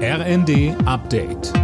RND Update.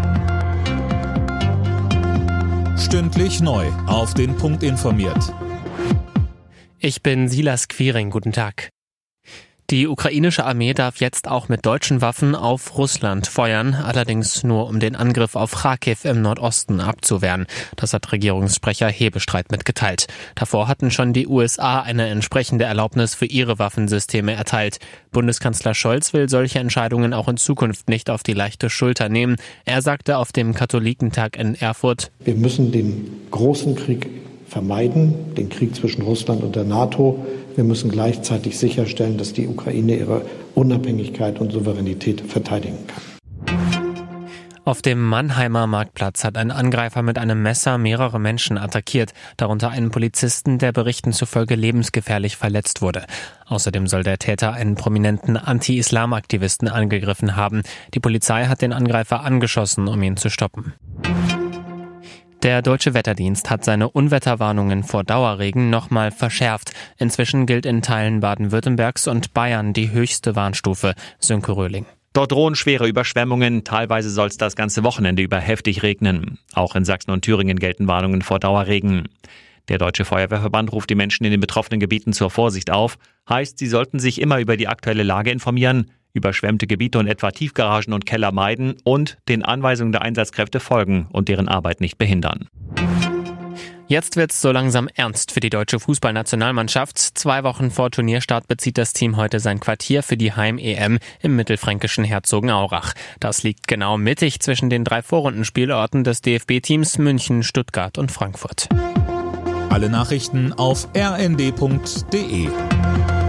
Stündlich neu auf den Punkt informiert. Ich bin Silas Quiring, guten Tag. Die ukrainische Armee darf jetzt auch mit deutschen Waffen auf Russland feuern, allerdings nur um den Angriff auf Charkiw im Nordosten abzuwehren. Das hat Regierungssprecher Hebestreit mitgeteilt. Davor hatten schon die USA eine entsprechende Erlaubnis für ihre Waffensysteme erteilt. Bundeskanzler Scholz will solche Entscheidungen auch in Zukunft nicht auf die leichte Schulter nehmen. Er sagte auf dem Katholikentag in Erfurt: Wir müssen den großen Krieg vermeiden, den Krieg zwischen Russland und der NATO. Wir müssen gleichzeitig sicherstellen, dass die Ukraine ihre Unabhängigkeit und Souveränität verteidigen kann. Auf dem Mannheimer Marktplatz hat ein Angreifer mit einem Messer mehrere Menschen attackiert, darunter einen Polizisten, der Berichten zufolge lebensgefährlich verletzt wurde. Außerdem soll der Täter einen prominenten Anti-Islam-Aktivisten angegriffen haben. Die Polizei hat den Angreifer angeschossen, um ihn zu stoppen. Der Deutsche Wetterdienst hat seine Unwetterwarnungen vor Dauerregen nochmal verschärft. Inzwischen gilt in Teilen Baden-Württembergs und Bayern die höchste Warnstufe. Sönke Röhling. Dort drohen schwere Überschwemmungen. Teilweise soll es das ganze Wochenende über heftig regnen. Auch in Sachsen und Thüringen gelten Warnungen vor Dauerregen. Der Deutsche Feuerwehrverband ruft die Menschen in den betroffenen Gebieten zur Vorsicht auf. Heißt, sie sollten sich immer über die aktuelle Lage informieren, überschwemmte Gebiete und etwa Tiefgaragen und Keller meiden und den Anweisungen der Einsatzkräfte folgen und deren Arbeit nicht behindern. Jetzt wird's so langsam ernst für die deutsche Fußballnationalmannschaft. 2 Wochen vor Turnierstart bezieht das Team heute sein Quartier für die Heim-EM im mittelfränkischen Herzogenaurach. Das liegt genau mittig zwischen den 3 Vorrundenspielorten des DFB-Teams München, Stuttgart und Frankfurt. Alle Nachrichten auf rnd.de.